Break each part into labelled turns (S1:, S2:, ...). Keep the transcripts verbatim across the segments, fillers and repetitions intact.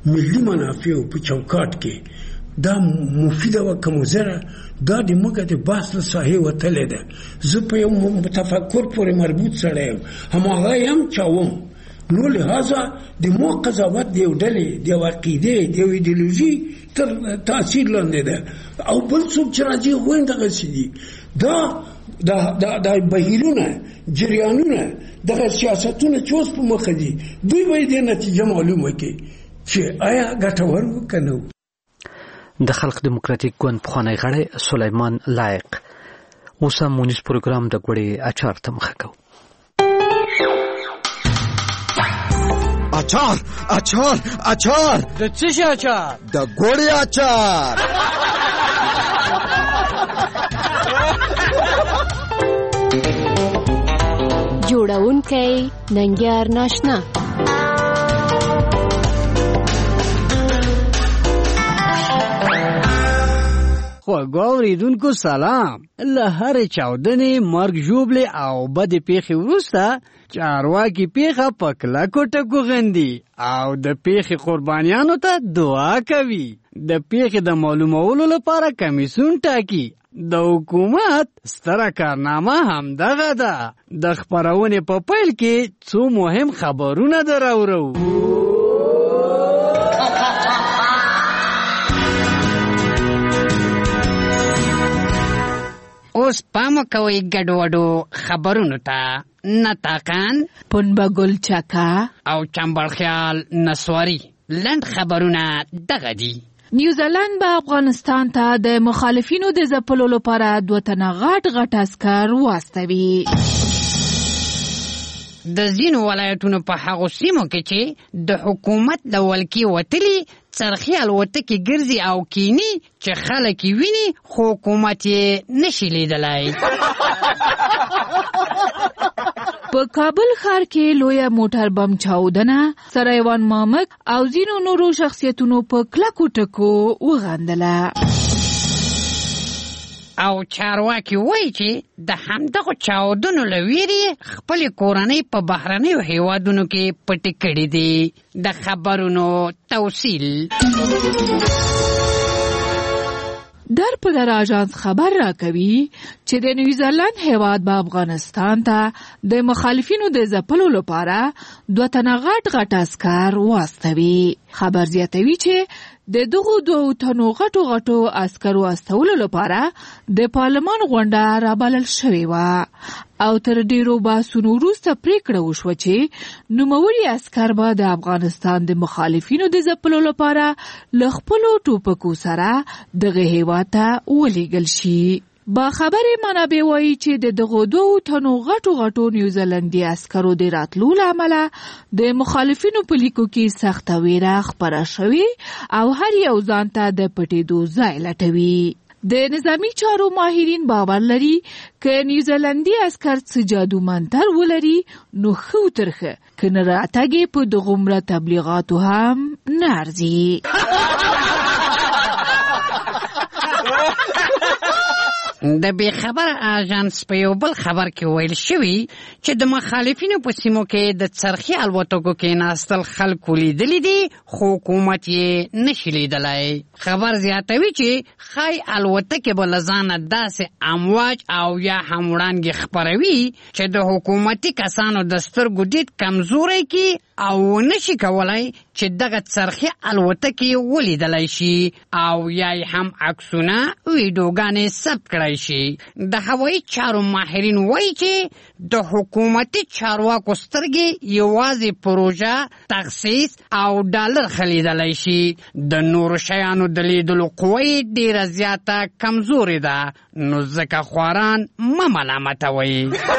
S1: ملي منافعو په چوکاټ کې دا مفیده و که مضره دا د موږ د بحث له ساحې وتلې ده. زه په یو متفکر پورې مربوط سړی یم، هماغه یم چې وم. نو لهذا د مو قضاوت د یو ډلې د یو عقیدې د یو ایډیولوژي تر تاثیر لاندې ده، او بل څوک چې راځي هغوی دغسې دي. دا دا بهیرونه جریانونه دغه سیاستونه چې اوس په مخه دي، دوی به یې دې نتیجه معلومه کړي چې آیا ګټور و که نه و.
S2: د خلق دیموکراتیک ګوند پخوانی غړی سلیمان لایق. اوس هم مونیز پروګرام د ګوړې اچار ته مخه کوو.
S3: اچار اچار اچار
S4: د څه شي اچار؟
S3: د ګوړې اچار.
S5: جوړونکی ننګیار ناشنا.
S4: خوږو اوریدونکو سلام. له هرې چاودنې، مرګ ژوبلې او بدې پیښې وروسته چارواکي پیښه په کلکو ټکو غندي او د پیښې قربانیانو ته دعا کوي. د پیښې د معلومولو لپاره کمیسیون ټاکي. د حکومت ستره کارنامه همدغه ده. د خپرونې په پیل کې څو مهم خبرونه دراوړو. اوس پام کوئ ګډوډو خبرونو ته. نتاقان،
S6: پنبه ګل چکا
S4: او چمبل خیال نسواری. لنډ خبرونه دغه دي.
S6: نیوزیلند به افغانستان ته د مخالفینو د ځپلو لپاره دوه تنه غټ غټ عسکر واستوي.
S4: د ځینو ولایتونو په هغو سیمو کې چې د حکومت له ولکې وتلي څرخي الوتکې ګرځي او کینی چې خلک یې ویني خو حکومت یې نشي لیدلی.
S6: په کابل ښار کې لویه موټر بم چاودنه سرایوان مامک او ځینو نورو شخصیتونو په کلکو ټکو وغندله.
S4: او چارواکي وایي چې د همدغو چاودنو له ویرې خپلې کورنۍ په بهرنیو هیوادونو کې پټې کړې دي. د خبرونو توصیل.
S6: در په در آژانس خبر را کوي چې د نیوزیلند هیواد به افغانستان ته د مخالفینو د ځپلو لپاره دوه تنه غټ غټ عسکر واستوي. خبر زیاتوي چې د دغو دوه تنو غټو غټو عسکرو استولو لپاره د پارلمان غونډه رابلل شوې وه او تر ډیرو بحثونو وروسته پریکړه وشوه چې نوموړي عسکر به د افغانستان د مخالفینو د ځپلو لپاره له خپلو ټوپکو سره دغه هیواد ته ولیږل شي. با خبرې منابع وایي چې د دغو دوه تنو غټو غټو نیوزیلندي عسکرو د راتلو له امله د مخالفینو په لیکو کې سخته ویره خپره شوې او هر یو ځان ته د پټېدو ځای لټوي. د نظامی چارو ماهرین باور لري که نیوزیلندي عسکر څه جادو منتر ولري نو ښه ترخه که نه راتګ یې په دغومره تبلیغاتو هم نه ارزي.
S4: د بې خبره آژانس په یو بل خبر کې ویل شوي چې د مخالفینو په سیمو کې د څرخي الوتکو کېناستل خلکو لیدلی دي خو حکومت یې نشي لیدلی. خبر زیاتوي چې ښایي الوتکې به له ځانه داسې امواج او یا هم وړانګې خپروي چې د حکومتي کسانو د سترګو دید کمزوری کړي او نشي کولای چې دغه څرخي الوتکې ولیدلی شي او یا هم عکسونه ویډیوګانې ثبت کړی شي. د هوایي چارو ماهرین وایي چې د حکومتي چارواکو سترګې یوازې پروژه، تخصیص او ډالر خلیدلی شي. د نورو شیانو د لیدلو قوه یې ډېره زیاته کمزورې ده، نو ځکه خواران مه ملامتوئ.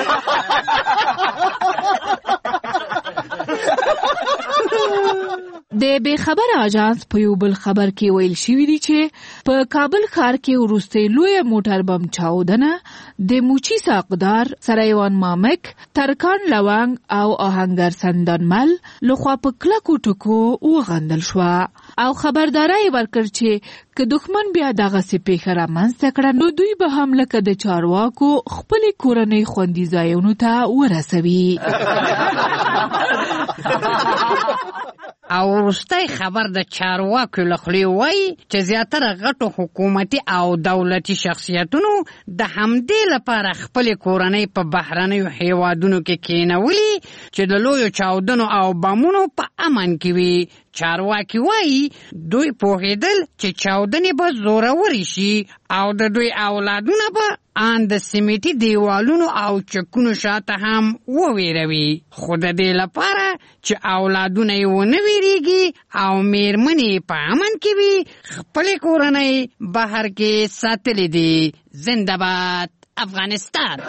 S6: د بې خبر آژانس په یو بل خبر کې ویل شوي دي چې په کابل ښار کې وروستۍ لویه موټر بم چاودنه د موچي ساقدار سرایوان مامک، ترکان لونګ او آهنګر سندانمل لخوا په کلکو ټکو وغندل شوه او خبرداری ورکړ چې که دښمن بیا دغسې پیښه رامنځته کړه نو دوی به هم لکه د چارواکو خپلې کورنۍ خوندي ځایونو ته ورسوي.
S4: او وروستی خبر د چارواکو له خولې وایي چې زیاتره غټو حکومتي او دولتي شخصیتونو د همدې لپاره خپلې کورنۍ په بهرنیو هیوادونو کې کینولي چې د لویو چاودنو او بمونو په امن کې وي. چارواکي وایي دوی پوهېدل چې چاودنې به زورورې شي او د دوی اولادونه به ان د سیمټي دیوالونو او چکونو شاته هم وویروي، خو د دې لپاره چې اولادونه یې ونه ویریږي او میرمنې په امن کې وي خپلې کورنۍ بهر کې ساتلې دي. زنده باد افغانستان.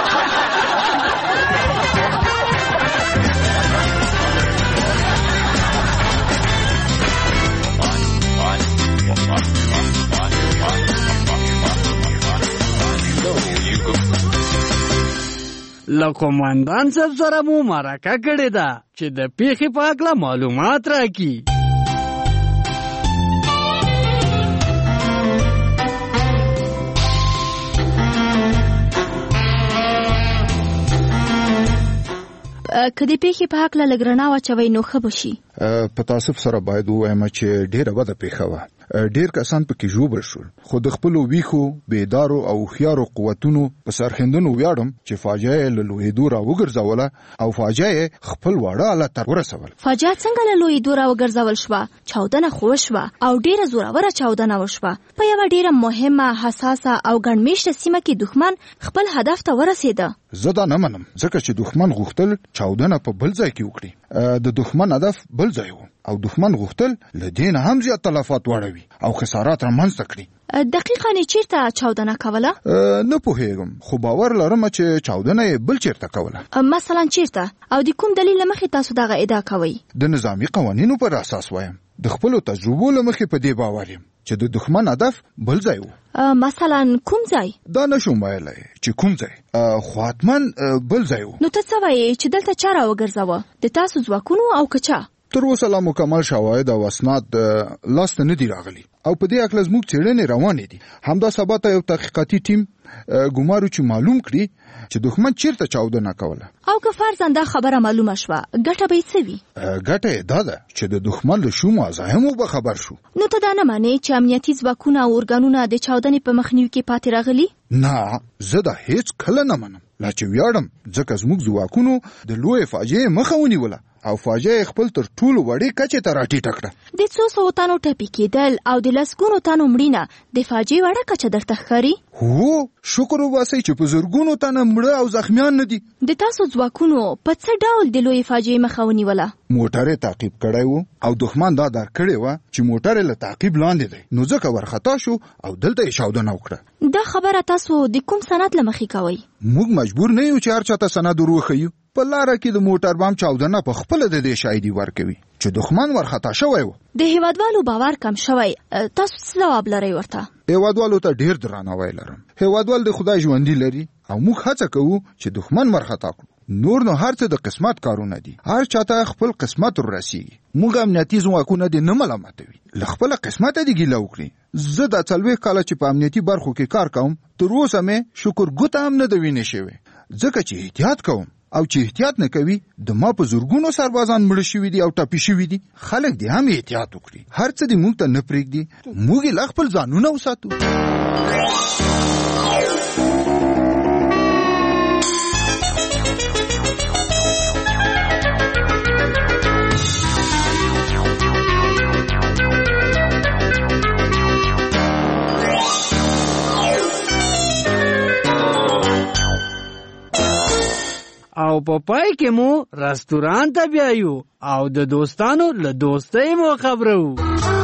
S4: له قومندان صاحب سره مو مرکه کړې ده چې د پیښې په هکله معلومات راکړي.
S7: که د پیښې په هکله لږ رڼا واچوئ نو ښه به شي.
S3: په تاسف سره باید ووایم چې ډېره بده پیښه وه. ډېر کسان پکې ژوبل شول، خو د خپلو ویښو بیدارو او هوښیارو قوتونو په سرښندنو ویاړم چې فاجعه یې له لویېدو راوګرځوله او فاجعه یې خپل واړه حالت ته ورسول.
S7: فاجعه څنګه له لویېدو راوګرځول شوه؟ چاودنه خو وشوه او ډېره زوروره چاودنه وشوه. په یوه ډېره مهمه، حساسه او ګڼمېشته سیمه کې دښمن خپل هدف ته ورسېده.
S3: زه دا نه منم، ځکه چې دښمن غوښتل چاودنه په بل ځای کې وکړي. د دښمن هدف بل ځای و او دښمن غوښتل له دې نه هم زیات تلفات واړوي او خسارات رامنځته کړي.
S7: دقیقاً یې چیرته چاودنه کوله؟
S3: نه پوهېږم، خو باور لرم چې چاودنه یې بل چیرته کوله.
S7: مثلا چیرته؟ او د کوم دلیل له مخې تاسو دغه ادعا کوئ؟
S3: د نظامي قوانینو پر اساس وایم. د خپلو تجربو له مخې په دې باور یم چې د دښمن هدف بل ځای و.
S7: مثلا کوم ځای؟
S3: دا نشم ویلی چې کوم ځای، خو حتما بل ځای و.
S7: نو ته څه وایې چې دلته چا راوګرځوه؟ د تاسو ځواکونو او که چا؟
S3: تر اوسه لا مکمل شواهد او اسناد لاس ته نه دي راغلي او په دې هکله زموږ څېړنې روانې دي. همدا سبا ته یو تحقیقاتي ټیم ګمارو چې معلوم کړي چې دښمن چیرته چاودنه کوله.
S7: او که فرضاً دا خبره معلومه شوه، ګټه به یې څه وي؟
S3: ګټه یې دا ده چې د دښمن له شومو عزایمو به خبر شو.
S7: نو ته دا نه منې چې امنیتي ځواکونه او ارګانونه د چاودنې په مخنیوي کې پاتې راغلي؟
S3: نه، زه دا هیڅ کله نه منم، لا چې ویاړم ځکه زموږ ځواکونو د لویې فاجعې مخه ونیوله او فاجعه خپل تر ټولو وړې کچې ته راټیټه کړه.
S7: د څو سوو تنو ټپي کېدل او د لسګونو تنو مړینه د فاجعې وړه کچه درته ښکاري؟
S3: هو، شکر وباسئ چې په زرګونو تنه مړه او زخمیان نه دي.
S7: د تاسو ځواکونو په څه ډول د لویې فاجعې مخه ونیوله؟
S3: موټر یې تعقیب کړی و او دښمن دا درک کړې وه چې موټر یې له تعقیب لاندې دی، نو ځکه ورخطا شو او دلته یې چاودنه وکړه.
S7: دا خبره تاسو د کوم سند له مخې کوئ؟
S3: موږ مجبور نه یو چې هر چاته سند ور وښیو. په لاره کې د موټر بام چاودنه په خپله د دې شاهدي ورکوي چې دښمن ورخطا شوی و.
S7: د هیوادوالو باور کم شوی، تاسو څه ځواب لرئ ورته؟
S3: هیوادوالو ته ډېر درناوی لرم. هیوادوال د خدای ژوندي لري او موږ هڅه کوو چې دښمن ورخطا کړو. نور نو هر څه د قسمت کارونه دي، هر چاته خپل قسمت ورسیږي. موږ امنیتي ځواکونه دې نه ملامتوي، له خپله قسمته دې ګیله وکړي. زه دا څلوېښت کاله چې په امنیتي برخو کې کار کوم، تر اوسه مې شکر ګوته هم نه ده وینې شوې، ځکه چې احتیاط کوم. او چې احتیاط نه کوي، د ما په زرګونو سربازان مړه شوي دي او ټپي شوي دي. خلک دې هم احتیاط وکړي، هر څه دې موږ ته نه پرېږدي، موږ یې لا خپل ځانونه وساتو.
S4: او په پای کې مو رستوران ته بیایو او د دوستانو له دوستۍ مو خبرو.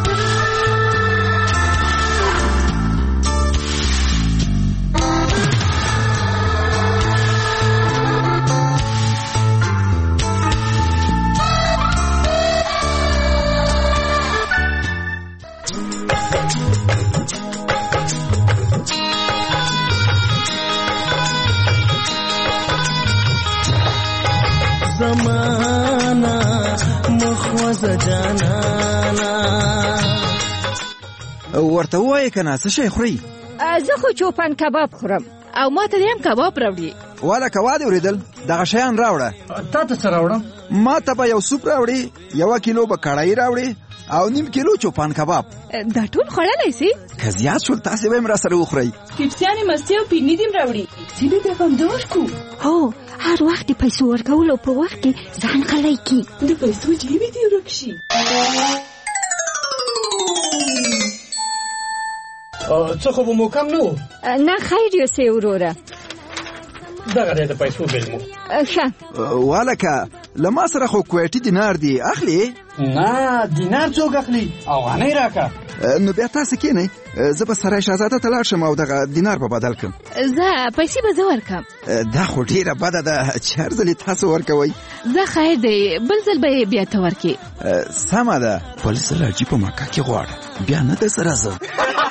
S8: زمانہ مخوز جانانا
S9: ورته وایې که نه څه شی خورئ؟
S6: زه خو چوپان کباب خورم او ما ته دې هم کباب راوړي.
S9: والا که واده وریدل دغه شیان راوړه.
S10: تا ته څه راوړم؟
S9: ما ته به یو سوپ راوړي، یوه کیلو به کړایي راوړي او نیم کیلو چوپان کباب.
S11: دا ټول خوړلی سي؟
S9: که زیات شول تاسې به یې راسره وخورئ.
S11: چپسیانې مستې او پیني دې م راوړي. ځینې ته هم د ورکو.
S7: هو هر وخت د پیسو ورکولو په وخت کې ځان غلی کي.
S11: د پیسو جیبې دې ورک شي.
S10: څه خو به مو کم نه و؟
S12: نه خیر یوسې وروره.
S10: دغه دی د پیسو بیل مو.
S7: ښه
S9: والکه له ما سره خو کویټي دینار دی، اخلي؟
S10: نه دینار څوک اخلي؟ افغانۍ راکه.
S9: نو بیا تاسو کینئ، زه به سرای شهزاده ته لاړ شم او دغه دینار به بدل کړم.
S6: زه پیسې به زه ورکړم.
S9: دا خو ډېره بده ده چې هر ځل تاسو ورکوئ.
S6: زه خیر دی، بل ځل به یې بیا ته ورکړې.
S9: سمه ده، بل ځل حاجي په مکه کې غواړه، بیا نه ده سره زه.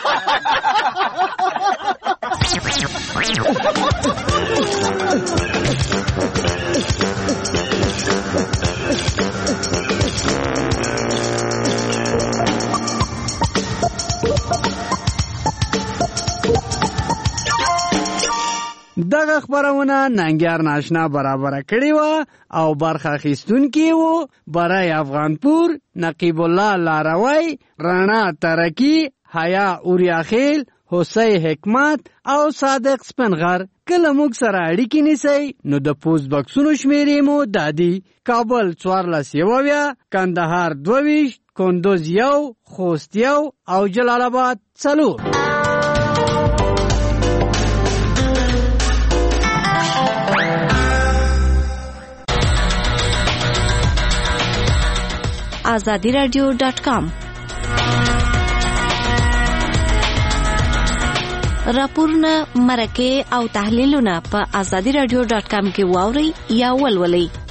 S13: دغه خبرونه ننګیار ناشنا برابر کړی و او برخه اخیستونکي و برای افغانپور نقیب الله لاروی، رانا ترکی، حیا اوریاخیل، حسی حکمت او صادق سپنغر. کله موږ سره اړیکې نیسئ نو د پوسټ بکسونو شمیرې مو دادي: کابل څوارلس یوویا، کندهار دوه ویشت، کندوز یو، خوست یو او جلال آباد څلور.
S7: آزادی رادیو ډاټ کام راپورونه، مرکې او تحلیلونه په آزادی رادیو ډاټ کام کې واورئ یا ولولئ.